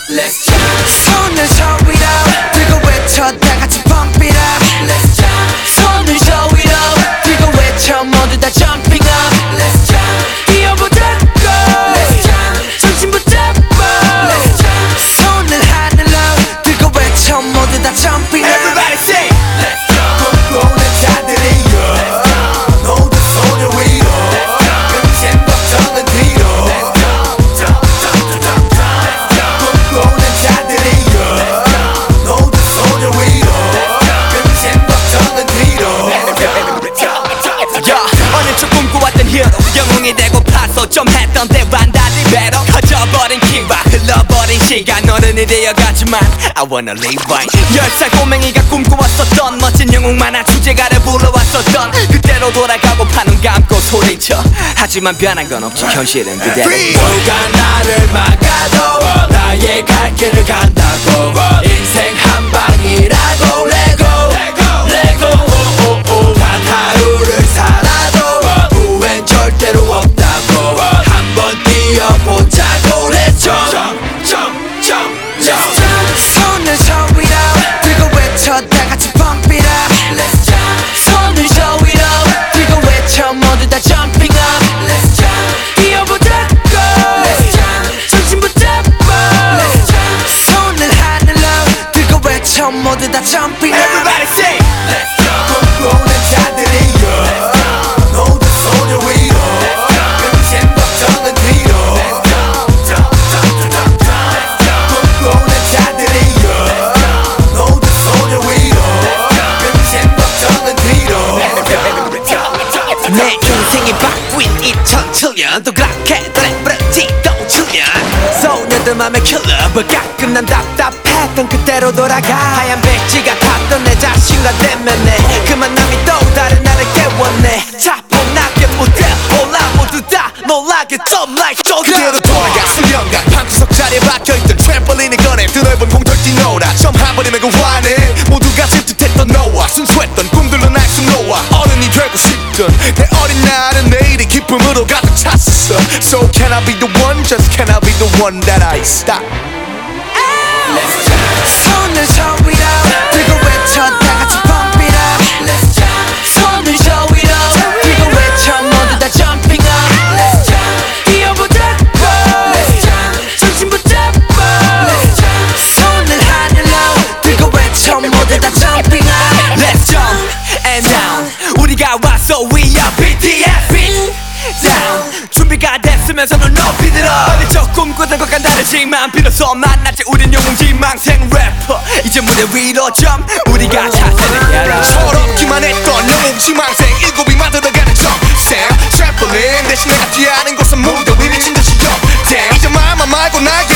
Let's jump. 손을 저 위로 들고 외쳐 다 같이 pump it up. Let's jump. 손을 저 위로 들고 외쳐 모두 다 jumping up. Let's jump. 뛰어보자고 Let's jump. 정신 붙잡고 Let's jump. 손을 하늘로 들고 외쳐 모두 다 jumping up. Everybody say Let's jump. 꿈꾸는 자들이여 모두 손을 위로 금신 걱정은 뒤로 꿈꾸는 자들이여 모두 손을 위로 금신 걱정은 뒤로 어느 쪽 꿈꿔왔던 히어로 영웅이 되고 파서 좀 했던 때와는 달리 배로 커져버린 키와 흘러버린 시간 어른이 되어가지만 I wanna live right 10살 꼬맹이가 꿈꿔왔었던 멋진 영웅 만화 주제가를 불러왔었던 그때로 돌아가고 파눈 감고 소리쳐 하지만 변한 건 없지 현실은 그대로 누가 나를 막아도 나의 갈 길을 간다고 인생 한 방이라고 레고 단 하루를 살아도 후회는 절대로 없다고 한번 뛰어보자고 Let's jump. 손을 저 위로 들고 외쳐 다 같이 pump it up. Let's jump. 손을 저 위로 들고 외쳐 모두 다 jumping up. Let's jump. 뛰어보자고 Let's jump. 정신 붙잡고 Let's jump. 손을 하늘로 들고 외쳐 모두 다 jumping up. Everybody say Let's jump. 꿈꾸는 자들이여 모두 손을 위로 금신 걱정은 뒤로 꿈꾸는 자들이여 모두 손을 위로 금신 걱정은 뒤로 내 인생이 바뀐 2007년 또 그렇게 노래부르지도 7년 소녀들 맘에 킬러버 가끔 난 답답했던 그때로 돌아가 하얀 백지가 탔던 내 자신과 대면해 그 만남이 또 다른 나를 깨웠네 차분하게 무대 올라 모두 다 놀라게 좀 like 그대로 돌아가 수련가 방구석 자리에 박혀있던 트램펄린을 꺼내 드넓은 공터를 뛰노라 처음 한 번이면 그 화내 모두가 질투했던 너와 순수했던 꿈들로 날 숨놓아 어른이 되고 싶던 내 어린 날은 내일이 기쁨으로 가득 찼어 So can I be the one? Just can I be the one that I stop? Let's jump. 손을 저 위로 들고 외쳐 다 같이 pump it up. Let's jump. 손을 저 위로 들고 외쳐 모두 다 jumping up. Let's jump. 뛰어보자고 Let's jump. 정신 붙잡고 Let's jump. 손을 하늘로 들고 외쳐 모두 다 jumping up. Let's jump and down 우리가 왔어 we are BTS beat down 준비가 됐으면 손을 높이 들어 어릴 적 꿈꾸던 것과 다르지만 비로소 만났지 우린 영웅 지망생 래퍼 이제 무대 위로 jump 우리가 차세는 야라 철없기만 했던 영웅 지망생 일곱이 만들어가는 점생 트램펄린 대신 내가 뛰어하는 곳은 무대 위 미친 듯이 점생 이제 말만 말고 날